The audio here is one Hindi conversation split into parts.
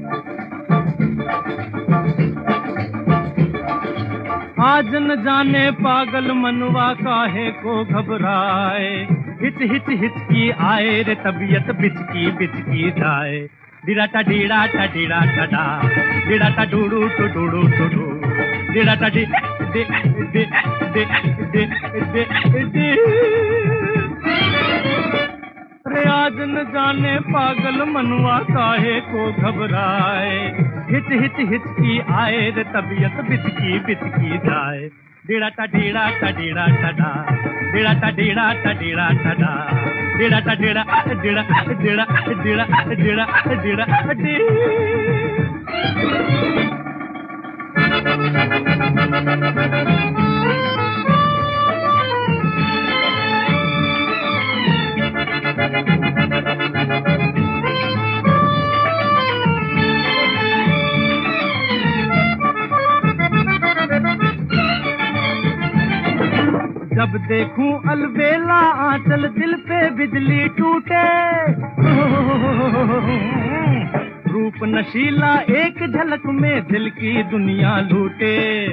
आज न जाने पागल मनवा काहे को घबराए, हिच हिच हिचकी आए रे तबीयत बिचकी बिचकी जाए। डीड़ा टा डीड़ा टा डीड़ा टा डा, डीड़ा टा डूडू टू डूडू टू डू, डीड़ा टा डी डे डे डे डे डे डे। रे आज न जाने पागल मनवा काहे को घबराए, हिच हिच हिचकी आए रे तबीयत बिचकी बिचकी जाए। डीड़ा टा डीड़ा टा डीड़ा टा डा, डीड़ा टा डीड़ा टा डीड़ा टा डा, डीड़ा टा डीड़ा डीड़ा डीड़ा डीड़ा डीड़ा डीड़ा डी। जब देखूं अलबेला आंचल दिल पे बिजली टूटे, रूप नशीला एक झलक में दिल की दुनिया लूटे।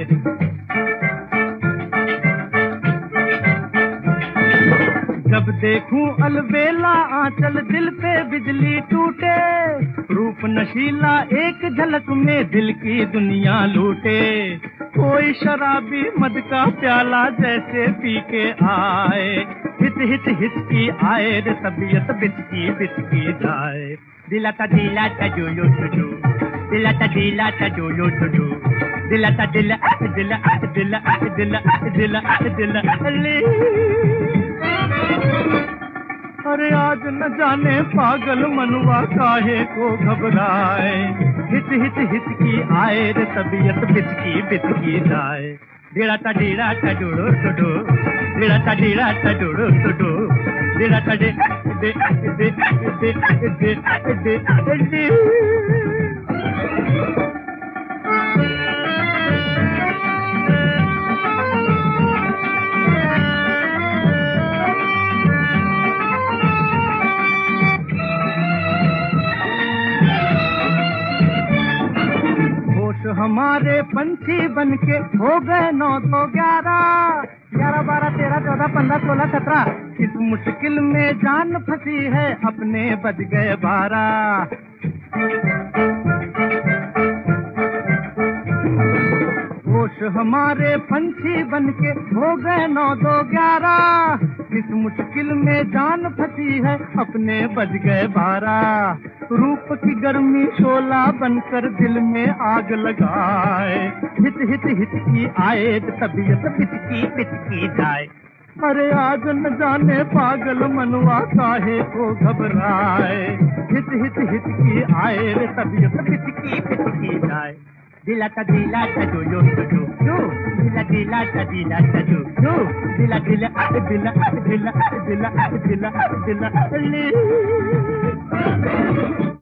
जब देखूं अलबेला आंचल दिल पे बिजली टूटे, रूप नशीला एक झलक में दिल की दुनिया लूटे। कोई शराबी मद का प्याला जैसे पी के आए, हिच हिच हिचकी आए रे तबीयत बिचकी बिचकी जाए। दिला टा जो यो टू, दिला टा जो यो टू, दिला टा दिला दिला दिला दिला दिला दिला दिला। अरे आज न जाने पागल मनवा काहे को घबराए, हिच हिच हिचकी आए रे तबीयत बिचकी बिचकी जाए। डीड़ा टा डूडू टू, डीड़ा टा डूडू टू, डीड़ा टा डे डे डे डे डे डे डे। हमारे पंछी बनके हो गए 9 2 11 11 12 13 14 15 16 17। इस मुश्किल में जान फंसी है अपने बज गए 12। होश हमारे पंछी बनके हो गए 9 2 11। इस मुश्किल में जान फंसी है अपने बज गए 12। रूप की गर्मी शोला बनकर दिल में आग लगाए, हिच हिच हिचकी आए तबीयत बिचकी बिचकी जाए। अरे आज न जाने पागल मनवा काहे को घबराए, हिच हिच हिचकी आए रे तबीयत बिचकी बिचकी जाए। दिला टा जो यो टू, दिला टा जो यो, दिला दिला दिला दिला दिला दिला दिला दिला।